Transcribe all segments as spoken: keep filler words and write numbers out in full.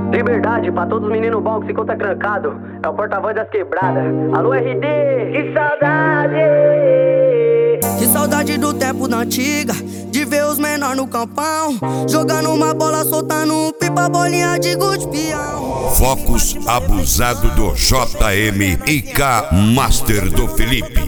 Liberdade pra todos os meninos bons que se conta trancado. É o porta-voz das quebradas. Alô R D, que saudade! Que saudade do tempo da antiga, de ver os menor no campão, jogando uma bola, soltando um pipa, bolinha de gude peão. Focus abusado do J M e K Master do Felipe.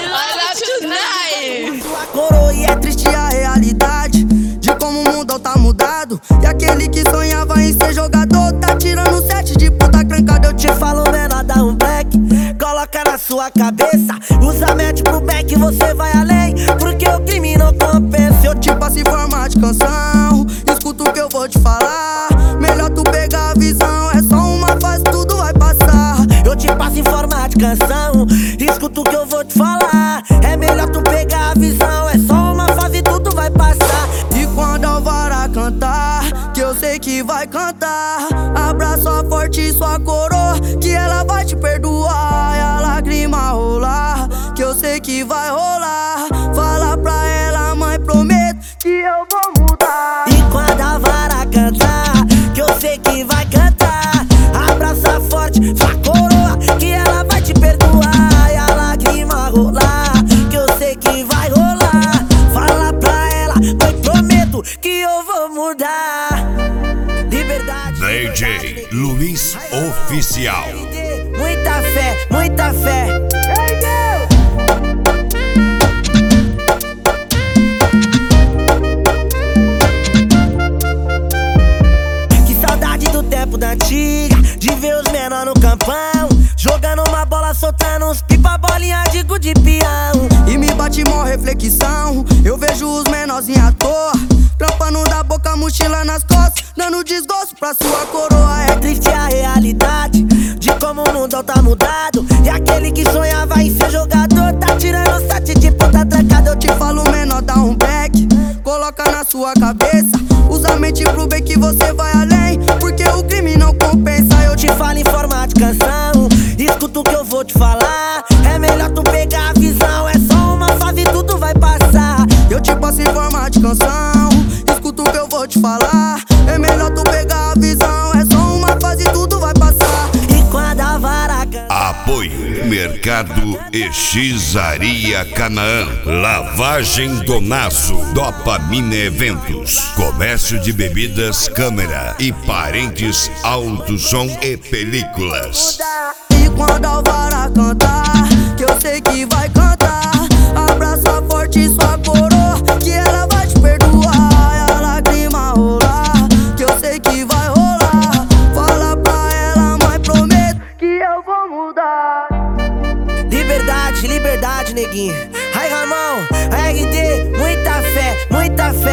Coroa e é triste a realidade de como o mundo tá mudado. E aquele que sonhava em ser jogador tá tirando sete de puta trancada. Eu te falo, menor, dá um black, coloca na sua cabeça, usa match pro back, você vai além, porque o crime não compensa. Eu te passo em forma de canção, escuta o que eu vou te falar. Melhor tu pegar a visão, é só uma fase, tudo vai passar. Eu te passo em forma de canção, escuta o que eu vou te falar. É melhor tu pegar a visão, é só uma fase, tudo vai passar. E quando a Alvara cantar, que eu sei que vai cantar, abraça forte sua coroa, que ela vai te perdoar. E a lágrima rolar, que eu sei que vai rolar. Fala pra ela, mãe, prometo que eu vou mudar. E quando a Alvara cantar, que eu sei que vai cantar, abraça forte sua coroa, que ela vai te perdoar. E a lágrima rolar, que eu sei que vai rolar. Fala pra ela, mãe, prometo que eu vou mudar. Liberdade. D J Luiz Oficial. Muita fé, muita fé. Que saudade do tempo da antiga, de ver os menor no campão, jogando uma bola, soltando uns pipa, bolinha de gude peão. E me bate mó reflexão, eu vejo os menorzinhos à toa, trampando da boca, mochila nas costas, dando desgosto pra sua coroa. É triste a realidade de como o mundo tá mudado. E aquele que sonhava em ser jogador tá tirando sete de puta trancada. Eu te falo, menor, dá um back, coloca na sua cabeça, usa a mente pro bem, que você vai além, porque o crime não compensa. Eu te falo em forma de canção, escuta o que eu vou te falar. É melhor tu pegar a visão, é só uma fase, tudo vai passar. Eu te passo em forma de canção, escuta o que eu vou te falar. É melhor tu pegar a visão, é só uma fase, tudo vai passar. E quando a Alvara cantar. Apoio Mercado Exizaria Canaã, Lavagem Donaço, Dopamina Eventos, Comércio de Bebidas, Câmera e Parentes Alto Som e Películas. E quando a Alvara cantar, que eu sei que vai cantar, abraça forte sua coroa, que ela vai te perdoar. E a lágrima rolar, que eu sei que vai rolar. Fala pra ela, mãe, prometo que eu vou mudar. Liberdade, liberdade, neguinho. Ai, Ramão, R D, muita fé, muita fé.